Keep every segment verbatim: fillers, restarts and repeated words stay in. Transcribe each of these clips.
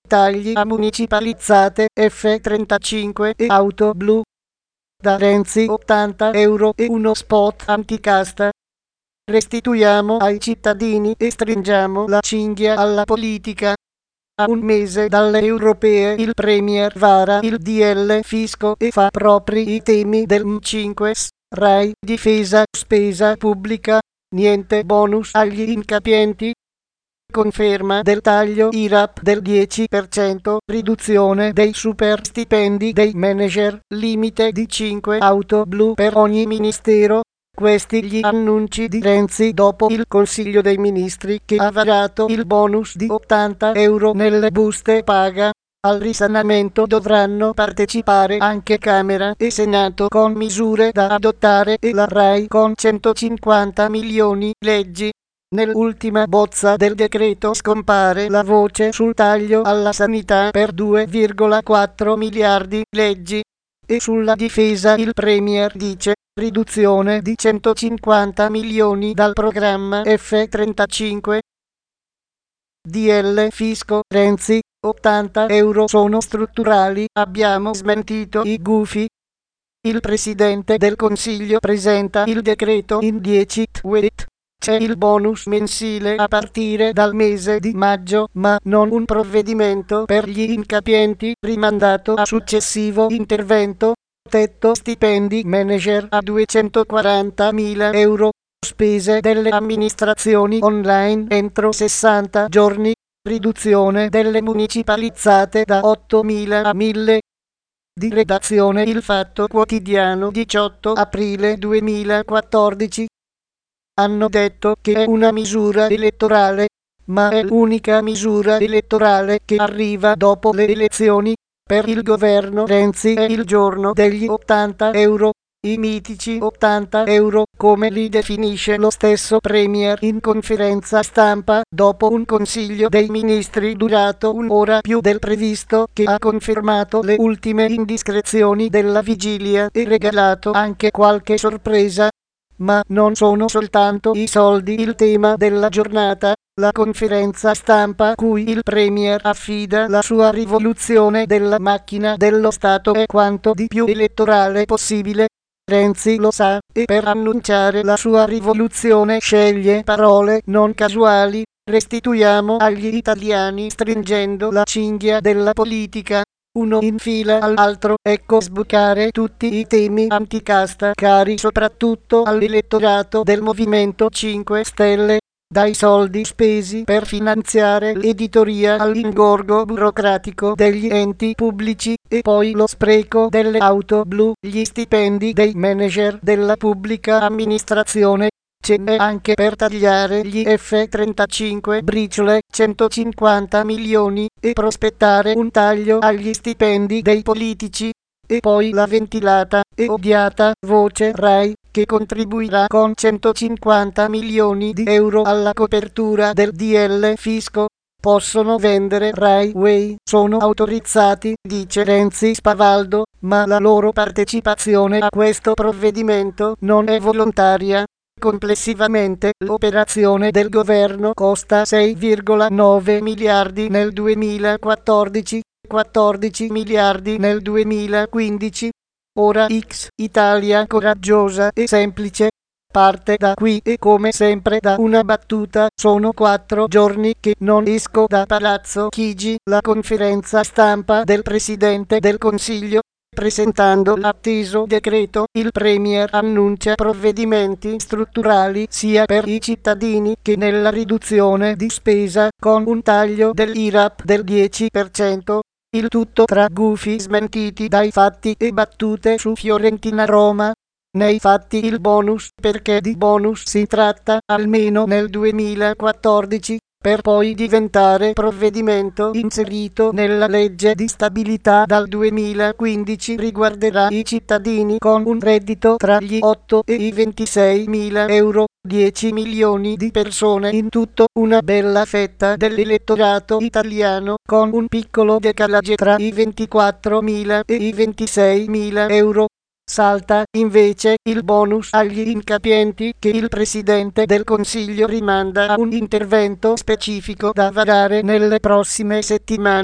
tagli a municipalizzate F trentacinque e auto blu. Da Renzi ottanta euro e uno spot anticasta. Restituiamo ai cittadini e stringiamo la cinghia alla politica. A un mese dalle europee il Premier vara il D L fisco e fa propri i temi del M cinque S, Rai, difesa, spesa pubblica, niente bonus agli incapienti. Conferma del taglio I R A P del dieci per cento, riduzione dei super stipendi dei manager, limite di cinque auto blu per ogni ministero. Questi gli annunci di Renzi dopo il Consiglio dei Ministri che ha varato il bonus di ottanta euro nelle buste paga. Al risanamento dovranno partecipare anche Camera e Senato con misure da adottare e la Rai con centocinquanta milioni. Leggi. Nell'ultima bozza del decreto scompare la voce sul taglio alla sanità per due virgola quattro miliardi. Leggi. E sulla difesa il Premier dice riduzione di centocinquanta milioni dal programma F trentacinque. D L fisco Renzi, ottanta euro sono strutturali, abbiamo smentito i gufi. Il Presidente del Consiglio presenta il decreto in dieci tweet. C'è il bonus mensile a partire dal mese di maggio, ma non un provvedimento per gli incapienti, rimandato a successivo intervento. Tetto stipendi manager a duecentoquarantamila euro. Spese delle amministrazioni online entro sessanta giorni. Riduzione delle municipalizzate da ottomila a mille. Di redazione Il Fatto Quotidiano diciotto aprile duemilaquattordici. Hanno detto che è una misura elettorale, ma è l'unica misura elettorale che arriva dopo le elezioni. Per il governo Renzi è il giorno degli ottanta euro, i mitici ottanta euro, come li definisce lo stesso Premier in conferenza stampa, dopo un Consiglio dei Ministri durato un'ora più del previsto, che ha confermato le ultime indiscrezioni della vigilia e regalato anche qualche sorpresa. Ma non sono soltanto i soldi il tema della giornata. La conferenza stampa cui il Premier affida la sua rivoluzione della macchina dello Stato è quanto di più elettorale possibile. Renzi lo sa e per annunciare la sua rivoluzione sceglie parole non casuali. Restituiamo agli italiani stringendo la cinghia della politica. Uno in fila all'altro, ecco sbucare tutti i temi anticasta cari soprattutto all'elettorato del Movimento cinque Stelle. Dai soldi spesi per finanziare l'editoria all'ingorgo burocratico degli enti pubblici e poi lo spreco delle auto blu, gli stipendi dei manager della pubblica amministrazione. Ce n'è anche per tagliare gli F trentacinque briciole, centocinquanta milioni, e prospettare un taglio agli stipendi dei politici. E poi la ventilata e odiata voce Rai, che contribuirà con centocinquanta milioni di euro alla copertura del D L fisco. Possono vendere Rai Way, sono autorizzati, dice Renzi spavaldo, ma la loro partecipazione a questo provvedimento non è volontaria. Complessivamente l'operazione del governo costa sei virgola nove miliardi nel duemilaquattordici, quattordici miliardi nel duemilaquindici. Ora X Italia coraggiosa e semplice parte da qui e come sempre da una battuta. Sono quattro giorni che non esco da Palazzo Chigi. La conferenza stampa del Presidente del Consiglio. Presentando l'atteso decreto, il Premier annuncia provvedimenti strutturali sia per i cittadini che nella riduzione di spesa, con un taglio dell'I R A P del dieci per cento. Il tutto tra gufi smentiti dai fatti e battute su Fiorentina-Roma. Nei fatti il bonus, perché di bonus si tratta, almeno nel duemilaquattordici, per poi diventare provvedimento inserito nella legge di stabilità dal duemilaquindici, riguarderà i cittadini con un reddito tra gli otto e i ventisei mila euro, dieci milioni di persone in tutto, una bella fetta dell'elettorato italiano, con un piccolo decalage tra i ventiquattromila e i ventiseimila euro. Salta, invece, il bonus agli incapienti che il Presidente del Consiglio rimanda a un intervento specifico da varare nelle prossime settimane.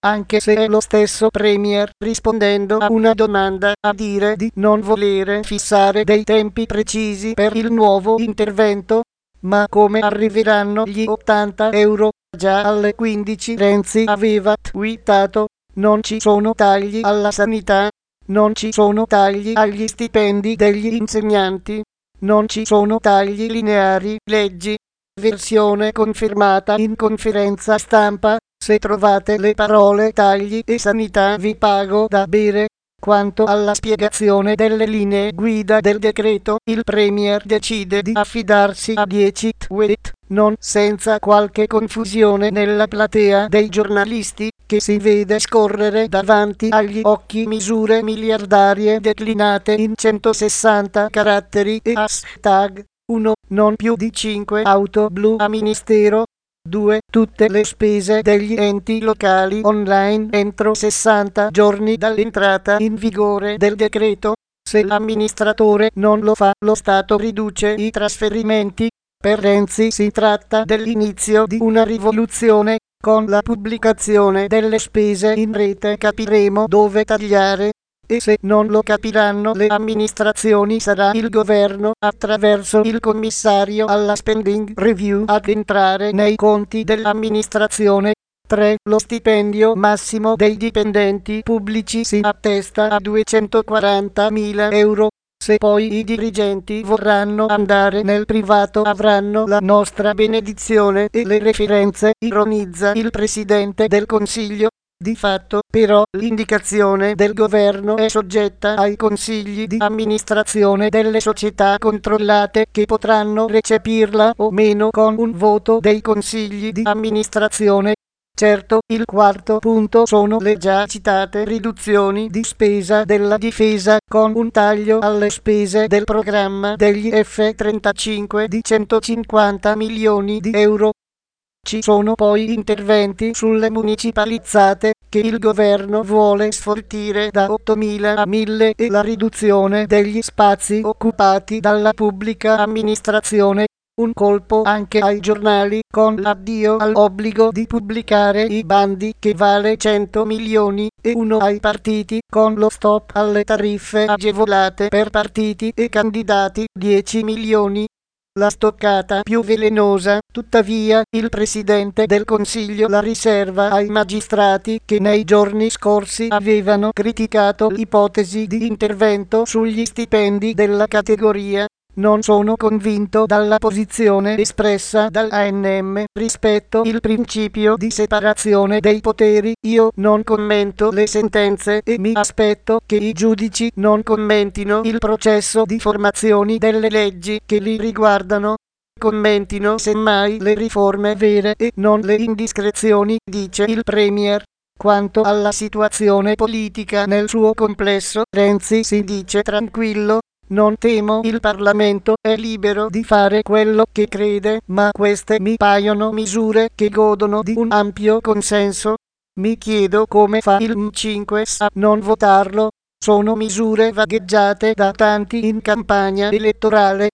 anche se è lo stesso Premier, rispondendo a una domanda, a dire di non volere fissare dei tempi precisi per il nuovo intervento. Ma come arriveranno gli ottanta euro? Già alle quindici Renzi aveva twittato: non ci sono tagli alla sanità, non ci sono tagli agli stipendi degli insegnanti, non ci sono tagli lineari, leggi. Versione confermata in conferenza stampa: se trovate le parole tagli e sanità vi pago da bere. Quanto alla spiegazione delle linee guida del decreto, il Premier decide di affidarsi a dieci tweet, non senza qualche confusione nella platea dei giornalisti, che si vede scorrere davanti agli occhi misure miliardarie declinate in centosessanta caratteri e hashtag. uno. Non più di cinque auto blu a Ministero. due. Tutte le spese degli enti locali online entro sessanta giorni dall'entrata in vigore del decreto. Se l'amministratore non lo fa, lo Stato riduce i trasferimenti. Per Renzi si tratta dell'inizio di una rivoluzione. Con la pubblicazione delle spese in rete capiremo dove tagliare. E se non lo capiranno le amministrazioni, sarà il governo, attraverso il commissario alla spending review, ad entrare nei conti dell'amministrazione. tre. Lo stipendio massimo dei dipendenti pubblici si attesta a duecentoquarantamila euro. Se poi i dirigenti vorranno andare nel privato avranno la nostra benedizione e le referenze, ironizza il Presidente del Consiglio. Di fatto, però, l'indicazione del governo è soggetta ai consigli di amministrazione delle società controllate, che potranno recepirla o meno con un voto dei consigli di amministrazione. Certo, il quarto punto sono le già citate riduzioni di spesa della difesa, con un taglio alle spese del programma degli F trentacinque di centocinquanta milioni di euro. Ci sono poi interventi sulle municipalizzate, che il governo vuole sfoltire da ottomila a mille, e la riduzione degli spazi occupati dalla pubblica amministrazione. Un colpo anche ai giornali, con l'addio all'obbligo di pubblicare i bandi, che vale cento milioni, e uno ai partiti, con lo stop alle tariffe agevolate per partiti e candidati, dieci milioni. La stoccata più velenosa, tuttavia, il Presidente del Consiglio la riserva ai magistrati, che nei giorni scorsi avevano criticato l'ipotesi di intervento sugli stipendi della categoria. Non sono convinto dalla posizione espressa dall'A N M rispetto il principio di separazione dei poteri. Io non commento le sentenze e mi aspetto che i giudici non commentino il processo di formazione delle leggi che li riguardano. Commentino semmai le riforme vere e non le indiscrezioni, dice il Premier. Quanto alla situazione politica nel suo complesso, Renzi si dice tranquillo. Non temo, il Parlamento è libero di fare quello che crede, ma queste mi paiono misure che godono di un ampio consenso. Mi chiedo come fa il M cinque a non votarlo. Sono misure vagheggiate da tanti in campagna elettorale.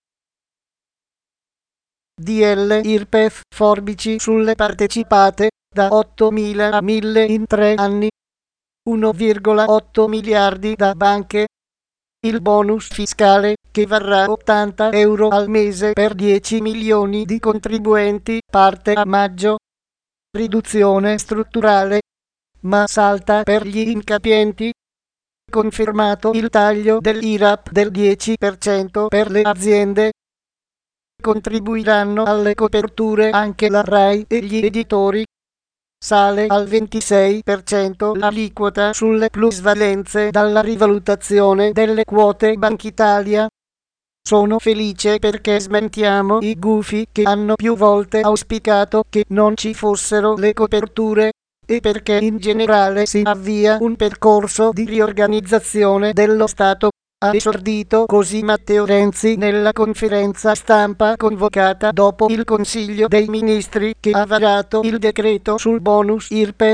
D L I R P E F, forbici sulle partecipate, da ottomila a mille in tre anni. uno virgola otto miliardi da banche. Il bonus fiscale, che varrà ottanta euro al mese per dieci milioni di contribuenti, parte a maggio. Riduzione strutturale, ma salta per gli incapienti. Confermato il taglio dell'I R A P del dieci per cento per le aziende. Contribuiranno alle coperture anche la RAI e gli editori. Sale al ventisei per cento l'aliquota sulle plusvalenze dalla rivalutazione delle quote Bankitalia. Sono felice perché smentiamo i gufi che hanno più volte auspicato che non ci fossero le coperture, e perché in generale si avvia un percorso di riorganizzazione dello Stato. Ha esordito così Matteo Renzi nella conferenza stampa convocata dopo il Consiglio dei Ministri, che ha varato il decreto sul bonus I R P E F.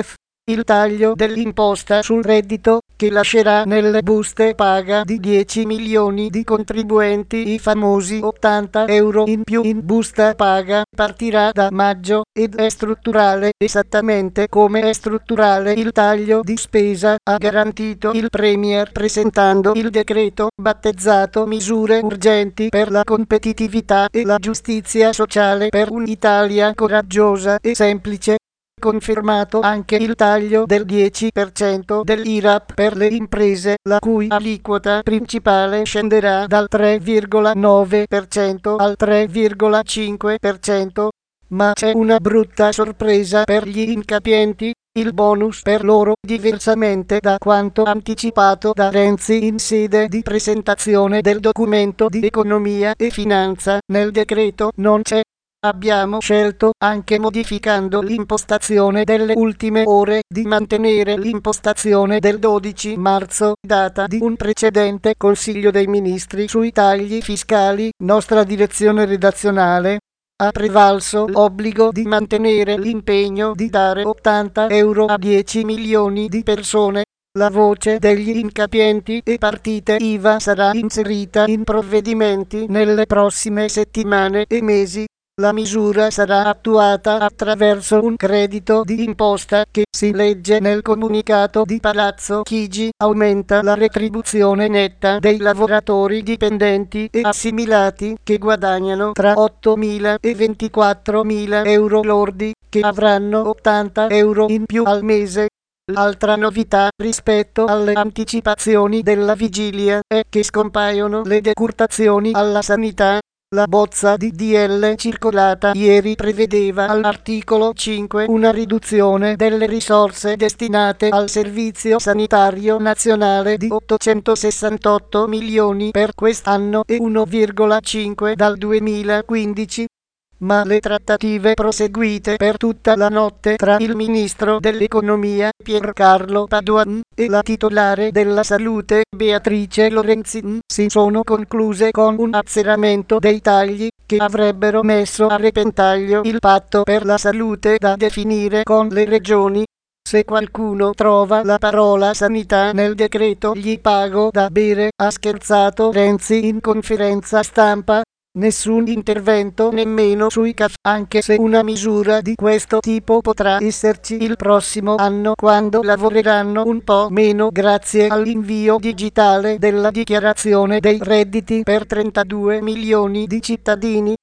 il taglio dell'imposta sul reddito, che lascerà nelle buste paga di dieci milioni di contribuenti i famosi ottanta euro in più in busta paga, partirà da maggio ed è strutturale, esattamente come è strutturale il taglio di spesa, ha garantito il Premier presentando il decreto battezzato Misure urgenti per la competitività e la giustizia sociale per un'Italia coraggiosa e semplice. Confermato anche il taglio del dieci per cento dell'I R A P per le imprese, la cui aliquota principale scenderà dal tre virgola nove per cento al tre virgola cinque per cento. Ma c'è una brutta sorpresa per gli incapienti: il bonus per loro, diversamente da quanto anticipato da Renzi in sede di presentazione del documento di economia e finanza, nel decreto non c'è. Abbiamo scelto, anche modificando l'impostazione delle ultime ore, di mantenere l'impostazione del dodici marzo, data di un precedente Consiglio dei Ministri sui tagli fiscali. Nostra direzione redazionale ha prevalso l'obbligo di mantenere l'impegno di dare ottanta euro a dieci milioni di persone. La voce degli incapienti e partite I V A sarà inserita in provvedimenti nelle prossime settimane e mesi. La misura sarà attuata attraverso un credito di imposta che, si legge nel comunicato di Palazzo Chigi, aumenta la retribuzione netta dei lavoratori dipendenti e assimilati che guadagnano tra ottomila e ventiquattromila euro lordi, che avranno ottanta euro in più al mese. L'altra novità rispetto alle anticipazioni della vigilia è che scompaiono le decurtazioni alla sanità. La bozza di D L circolata ieri prevedeva all'articolo cinque una riduzione delle risorse destinate al Servizio Sanitario Nazionale di ottocentosessantotto milioni per quest'anno e uno virgola cinque dal duemilaquindici. Ma le trattative proseguite per tutta la notte tra il ministro dell'economia Piercarlo Padoan e la titolare della salute Beatrice Lorenzin si sono concluse con un azzeramento dei tagli che avrebbero messo a repentaglio il patto per la salute da definire con le regioni. Se qualcuno trova la parola sanità nel decreto gli pago da bere, ha scherzato Renzi in conferenza stampa. Nessun intervento nemmeno sui caffè, anche se una misura di questo tipo potrà esserci il prossimo anno quando lavoreranno un po' meno grazie all'invio digitale della dichiarazione dei redditi per trentadue milioni di cittadini.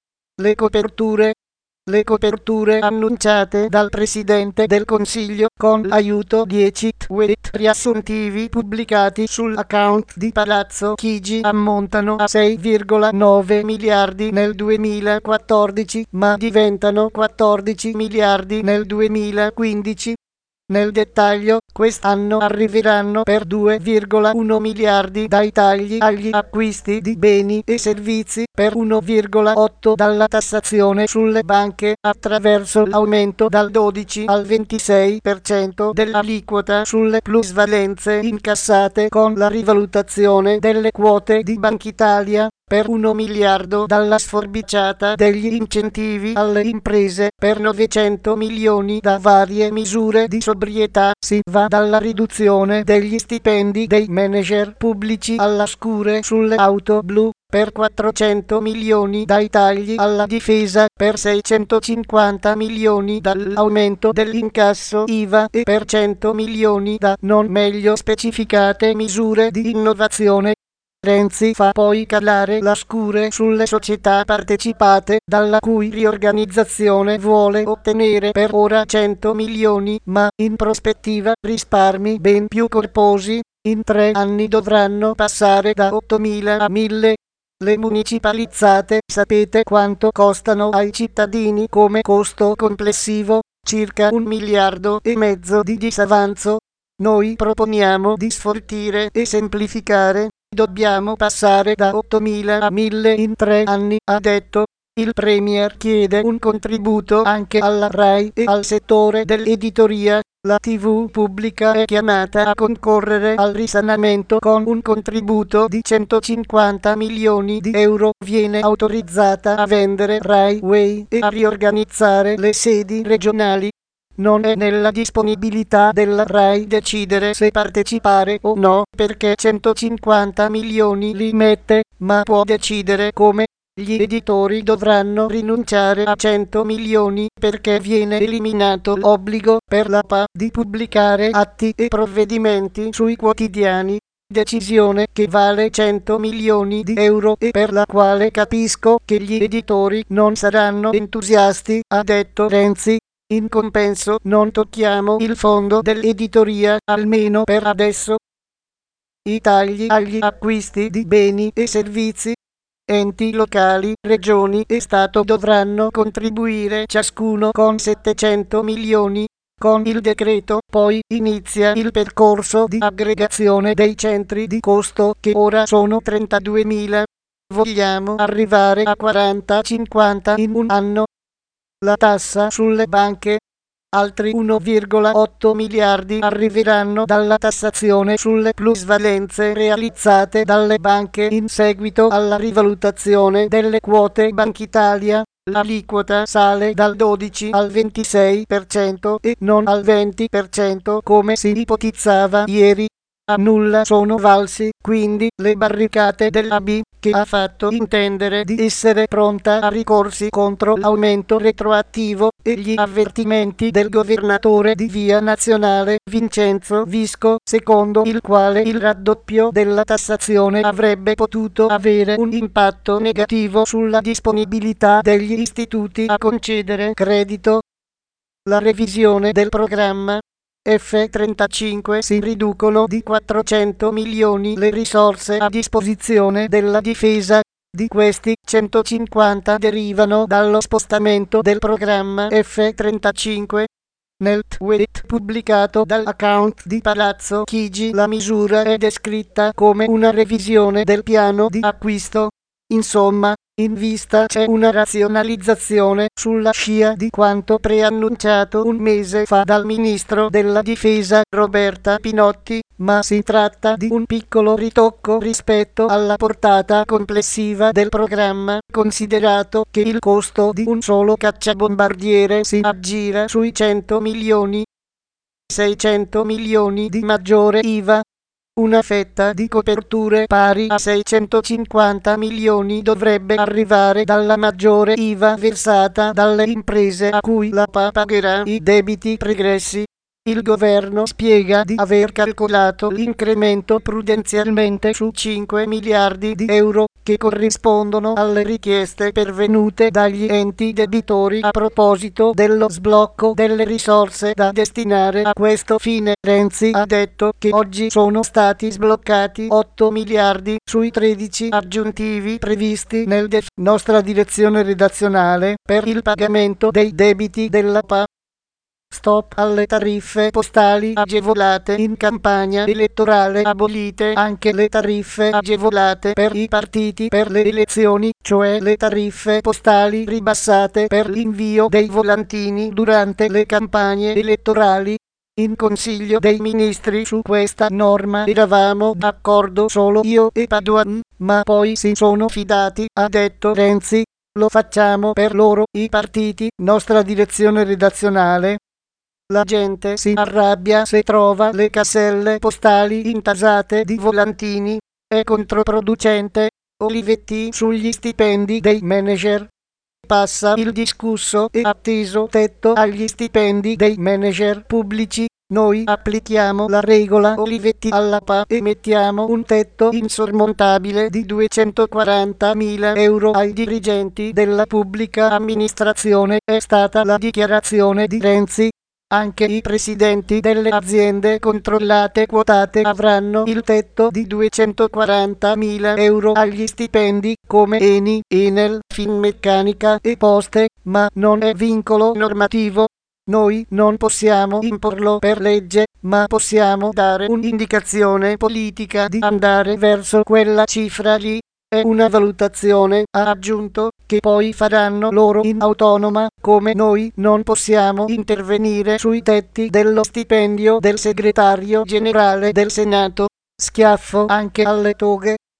Le coperture Le coperture annunciate dal Presidente del Consiglio con l'aiuto dieci tweet riassuntivi pubblicati sull'account di Palazzo Chigi ammontano a sei virgola nove miliardi nel duemilaquattordici, ma diventano quattordici miliardi nel duemilaquindici. Nel dettaglio, quest'anno arriveranno per due virgola uno miliardi dai tagli agli acquisti di beni e servizi, per uno virgola otto dalla tassazione sulle banche, attraverso l'aumento dal dodici al ventisei per cento dell'aliquota sulle plusvalenze incassate con la rivalutazione delle quote di Bankitalia, per uno miliardo dalla sforbiciata degli incentivi alle imprese, per novecento milioni da varie misure di sobrietà. Si va dalla riduzione degli stipendi dei manager pubblici alla scure sulle auto blu, per quattrocento milioni dai tagli alla difesa, per seicentocinquanta milioni dall'aumento dell'incasso I V A e per cento milioni da non meglio specificate misure di innovazione. Renzi fa poi calare la scure sulle società partecipate, dalla cui riorganizzazione vuole ottenere per ora cento milioni, ma in prospettiva risparmi ben più corposi. In tre anni dovranno passare da ottomila a mille. Le municipalizzate, sapete quanto costano ai cittadini come costo complessivo? Circa un miliardo e mezzo di disavanzo. Noi proponiamo di sfoltire e semplificare. Dobbiamo passare da ottomila a mille in tre anni, ha detto. Il Premier chiede un contributo anche alla RAI e al settore dell'editoria. La tivù pubblica è chiamata a concorrere al risanamento con un contributo di centocinquanta milioni di euro. Viene autorizzata a vendere Rai Way e a riorganizzare le sedi regionali. non è nella disponibilità della RAI decidere se partecipare o no, perché centocinquanta milioni li mette, ma può decidere come. Gli editori dovranno rinunciare a cento milioni perché viene eliminato l'obbligo per la P A di pubblicare atti e provvedimenti sui quotidiani. Decisione che vale cento milioni di euro e per la quale capisco che gli editori non saranno entusiasti, ha detto Renzi. In compenso non tocchiamo il fondo dell'editoria, almeno per adesso. I tagli agli acquisti di beni e servizi. Enti locali, regioni e Stato dovranno contribuire ciascuno con settecento milioni. Con il decreto poi inizia il percorso di aggregazione dei centri di costo che ora sono trentaduemila. Vogliamo arrivare a quaranta cinquanta in un anno. La tassa sulle banche. Altri uno virgola otto miliardi arriveranno dalla tassazione sulle plusvalenze realizzate dalle banche in seguito alla rivalutazione delle quote Bankitalia. L'aliquota sale dal dodici al ventisei per cento e non al venti per cento come si ipotizzava ieri. A nulla sono valsi quindi le barricate dell'A B, che ha fatto intendere di essere pronta a ricorsi contro l'aumento retroattivo, e gli avvertimenti del governatore di Via Nazionale Vincenzo Visco, secondo il quale il raddoppio della tassazione avrebbe potuto avere un impatto negativo sulla disponibilità degli istituti a concedere credito. La revisione del programma F trentacinque si riducono di quattrocento milioni le risorse a disposizione della difesa. Di questi, centocinquanta derivano dallo spostamento del programma F trentacinque. Nel tweet pubblicato dall'account di Palazzo Chigi la misura è descritta come una revisione del piano di acquisto. Insomma, in vista c'è una razionalizzazione sulla scia di quanto preannunciato un mese fa dal ministro della difesa Roberta Pinotti, ma si tratta di un piccolo ritocco rispetto alla portata complessiva del programma, considerato che il costo di un solo cacciabombardiere si aggira sui cento milioni. seicento milioni di maggiore I V A. Una fetta di coperture pari a seicentocinquanta milioni dovrebbe arrivare dalla maggiore I V A versata dalle imprese a cui la P A pagherà i debiti pregressi. Il governo spiega di aver calcolato l'incremento prudenzialmente su cinque miliardi di euro, che corrispondono alle richieste pervenute dagli enti debitori a proposito dello sblocco delle risorse da destinare a questo fine. Renzi ha detto che oggi sono stati sbloccati otto miliardi sui tredici aggiuntivi previsti nel D E F. Nostra direzione redazionale per il pagamento dei debiti della P A. Stop alle tariffe postali agevolate in campagna elettorale, abolite anche le tariffe agevolate per i partiti per le elezioni, cioè le tariffe postali ribassate per l'invio dei volantini durante le campagne elettorali. In Consiglio dei Ministri su questa norma eravamo d'accordo solo io e Padoan, ma poi si sono fidati, ha detto Renzi. Lo facciamo per loro, i partiti. Nostra direzione redazionale. La gente si arrabbia se trova le caselle postali intasate di volantini. È controproducente. Olivetti sugli stipendi dei manager. Passa il discusso e atteso tetto agli stipendi dei manager pubblici. Noi applichiamo la regola Olivetti alla P A e mettiamo un tetto insormontabile di duecentoquarantamila euro ai dirigenti della pubblica amministrazione, è stata la dichiarazione di Renzi. Anche i presidenti delle aziende controllate quotate avranno il tetto di duecentoquarantamila euro agli stipendi, come Eni, Enel, Finmeccanica e Poste, ma non è vincolo normativo. Noi non possiamo imporlo per legge, ma possiamo dare un'indicazione politica di andare verso quella cifra lì. È una valutazione, ha aggiunto, che poi faranno loro in autonoma, come noi non possiamo intervenire sui tetti dello stipendio del segretario generale del Senato. Schiaffo anche alle toghe.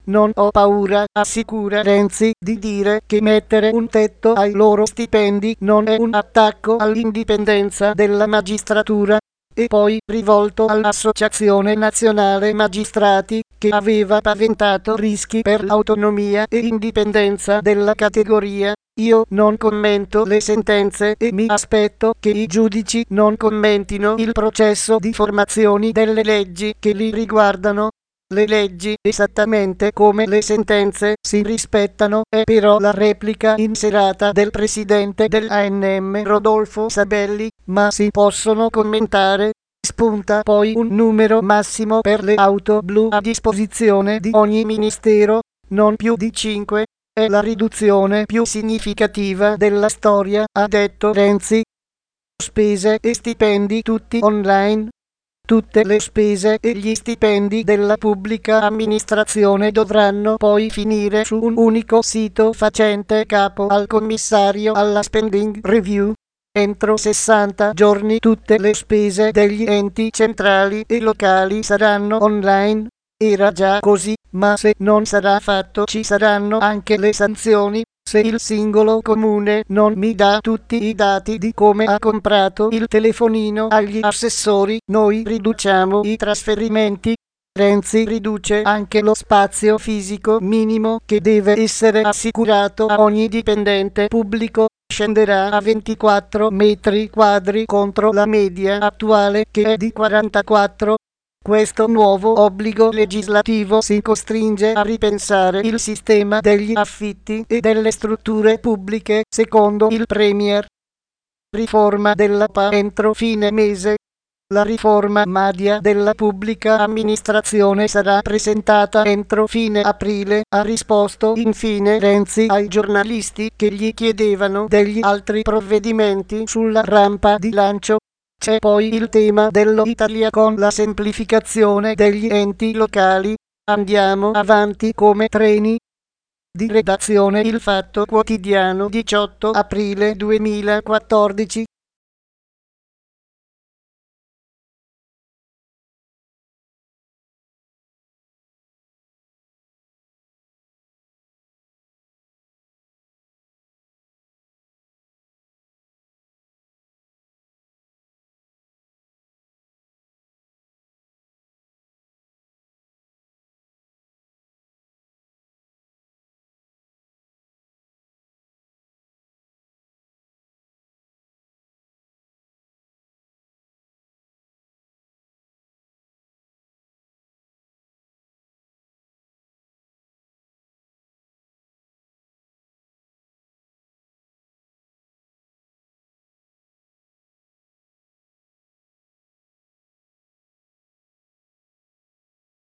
non ho paura, assicura Renzi, di dire che mettere un tetto ai loro stipendi non è un attacco all'indipendenza della magistratura. E poi, rivolto all'Associazione Nazionale Magistrati, che aveva paventato rischi per l'autonomia e indipendenza della categoria: io non commento le sentenze e mi aspetto che i giudici non commentino il processo di formazione delle leggi che li riguardano. Le leggi, esattamente come le sentenze, si rispettano, è però la replica inserata del presidente dell'A N M Rodolfo Sabelli, ma si possono commentare. Spunta poi un numero massimo per le auto blu a disposizione di ogni ministero, non più di cinque. È la riduzione più significativa della storia, ha detto Renzi. Spese e stipendi tutti online. Tutte le spese e gli stipendi della pubblica amministrazione dovranno poi finire su un unico sito facente capo al commissario alla spending review. Entro sessanta giorni tutte le spese degli enti centrali e locali saranno online. Era già così, ma se non sarà fatto ci saranno anche le sanzioni. Se il singolo comune non mi dà tutti i dati di come ha comprato il telefonino agli assessori, noi riduciamo i trasferimenti. Renzi riduce anche lo spazio fisico minimo che deve essere assicurato a ogni dipendente pubblico. Scenderà a ventiquattro metri quadri contro la media attuale che è di quarantaquattro. Questo nuovo obbligo legislativo si costringe a ripensare il sistema degli affitti e delle strutture pubbliche, secondo il Premier. Riforma della P A entro fine mese. La riforma Madia della pubblica amministrazione sarà presentata entro fine aprile, ha risposto infine Renzi ai giornalisti che gli chiedevano degli altri provvedimenti sulla rampa di lancio. C'è poi il tema dello Italia con la semplificazione degli enti locali. Andiamo avanti come treni. Di redazione Il Fatto Quotidiano, diciotto aprile duemilaquattordici.